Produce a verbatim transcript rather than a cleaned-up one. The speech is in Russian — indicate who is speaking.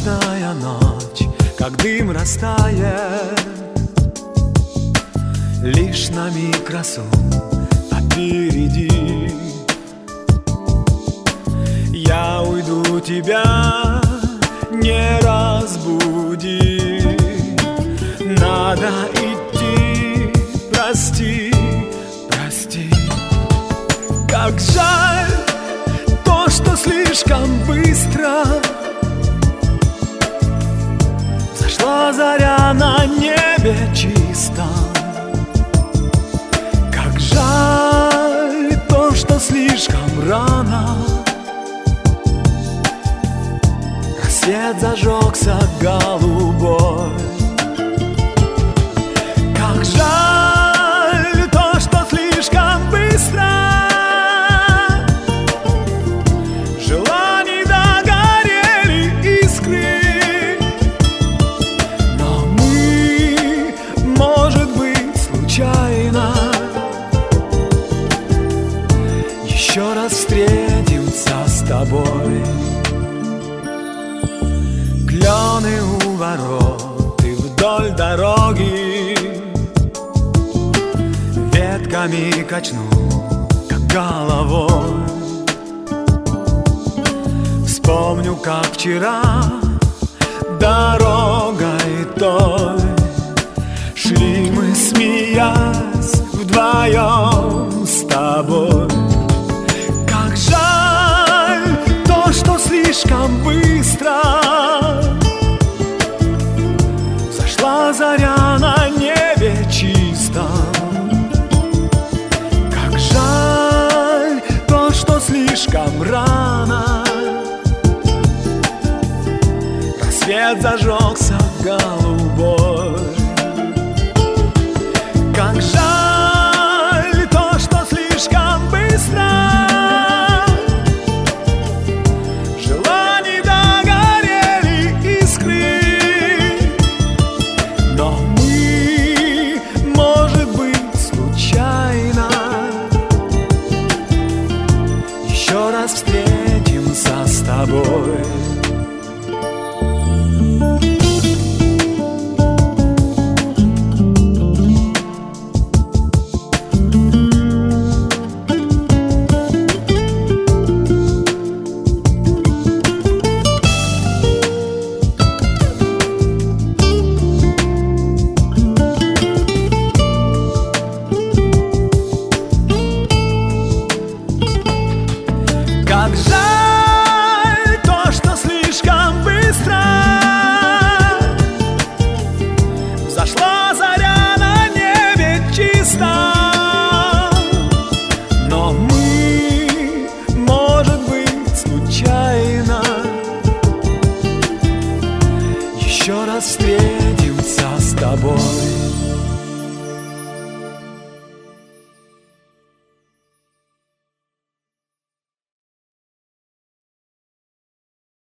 Speaker 1: Ночная ночь, как дым растает, лишь на миг красу попереди. Я уйду, тебя не разбуди. Надо идти, прости, прости. Как жаль то, что слишком быстро взошла заря на небе чистом. Как жаль то, что слишком рано рассвет зажегся голубой. Как жаль то, что слишком быстро желаний догорели искры. Но мы, может быть, случайно еще раз встретимся с тобой. Клены у ворот и вдоль дороги ветками качну, как головой. Вспомню, как вчера дорогой той шли мы, смеясь, вдвоем с тобой. Как жаль то, что слишком быстро взошла заря на небе чистом. Как жаль то, что слишком рано рассвет зажегся голубой. Как жаль то, что слишком быстро желаний догорели искры. Но мы, может быть, случайно еще раз встретимся с тобой. Как жаль